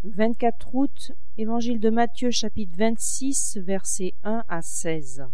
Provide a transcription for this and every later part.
24 août, Évangile de Matthieu, chapitre 26, versets 1 à 16.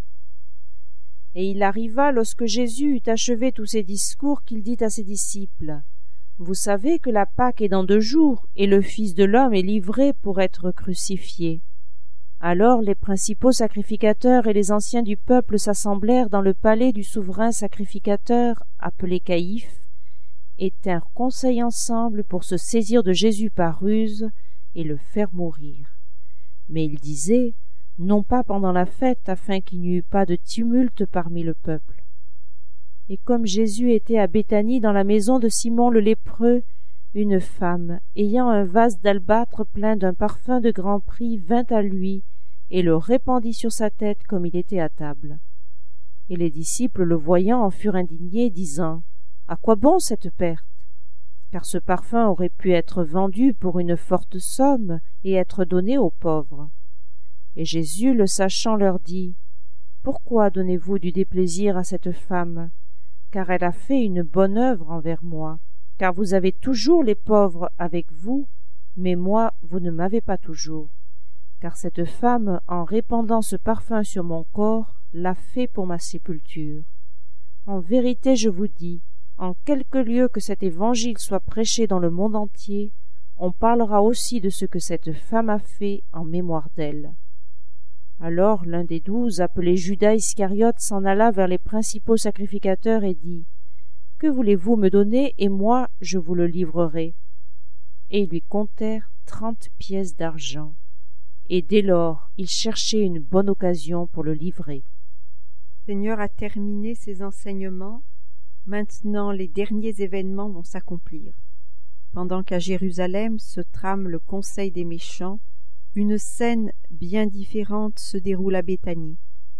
Et il arriva, lorsque Jésus eut achevé tous ses discours, qu'il dit à ses disciples : Vous savez que la Pâque est dans 2 jours, et le Fils de l'homme est livré pour être crucifié. Alors les principaux sacrificateurs et les anciens du peuple s'assemblèrent dans le palais du souverain sacrificateur, appelé Caïphe, et tinrent conseil ensemble pour se saisir de Jésus par ruse et le faire mourir. Mais ils disaient, non pas pendant la fête, afin qu'il n'y eût pas de tumulte parmi le peuple. Et comme Jésus était à Béthanie dans la maison de Simon le lépreux, une femme, ayant un vase d'albâtre plein d'un parfum de grand prix, vint à lui et le répandit sur sa tête comme il était à table. Et les disciples, le voyant, en furent indignés, disant : À quoi bon cette perte ? Car ce parfum aurait pu être vendu pour une forte somme et être donné aux pauvres. Et Jésus, le sachant, leur dit : Pourquoi donnez-vous du déplaisir à cette femme ? Car elle a fait une bonne œuvre envers moi. Car vous avez toujours les pauvres avec vous, mais moi vous ne m'avez pas toujours. Car cette femme, en répandant ce parfum sur mon corps, l'a fait pour ma sépulture. En vérité, je vous dis, en quelque lieu que cet évangile soit prêché dans le monde entier, on parlera aussi de ce que cette femme a fait en mémoire d'elle. Alors l'un des 12, appelé Judas Iscariote, s'en alla vers les principaux sacrificateurs et dit : Que voulez-vous me donner, et moi je vous le livrerai. Et ils lui comptèrent 30 pièces d'argent. Et dès lors, il cherchait une bonne occasion pour le livrer. Le Seigneur a terminé ses enseignements. Maintenant, les derniers événements vont s'accomplir. Pendant qu'à Jérusalem se trame le conseil des méchants, une scène bien différente se déroule à Béthanie.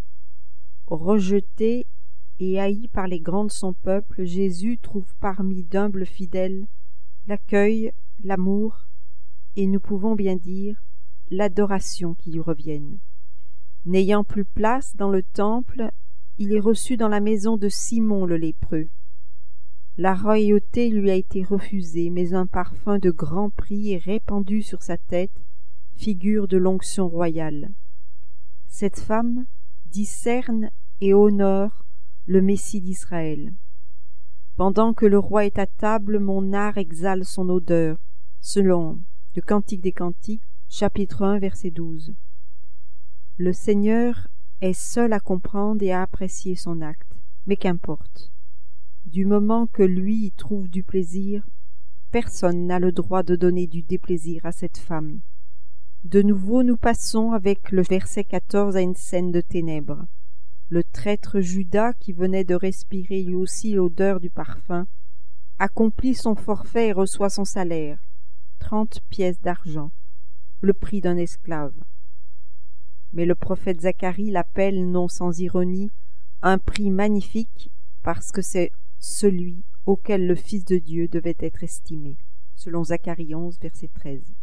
Rejeté et haï par les grands de son peuple, Jésus trouve parmi d'humbles fidèles l'accueil, l'amour et, nous pouvons bien dire, l'adoration qui lui reviennent. N'ayant plus place dans le temple, il est reçu dans la maison de Simon le lépreux. La royauté lui a été refusée, mais un parfum de grand prix est répandu sur sa tête, figure de l'onction royale. Cette femme discerne et honore le Messie d'Israël. Pendant que le roi est à table, mon art exhale son odeur, selon le Cantique des Cantiques, chapitre 1, verset 12. Le Seigneur est seul à comprendre et à apprécier son acte, mais qu'importe. Du moment que lui y trouve du plaisir, personne n'a le droit de donner du déplaisir à cette femme. De nouveau, nous passons avec le verset 14 à une scène de ténèbres. Le traître Judas, qui venait de respirer lui aussi l'odeur du parfum, accomplit son forfait et reçoit son salaire, 30 pièces d'argent, le prix d'un esclave. Mais le prophète Zacharie l'appelle, non sans ironie, un prix magnifique, parce que c'est celui auquel le Fils de Dieu devait être estimé, selon Zacharie 11, verset 13.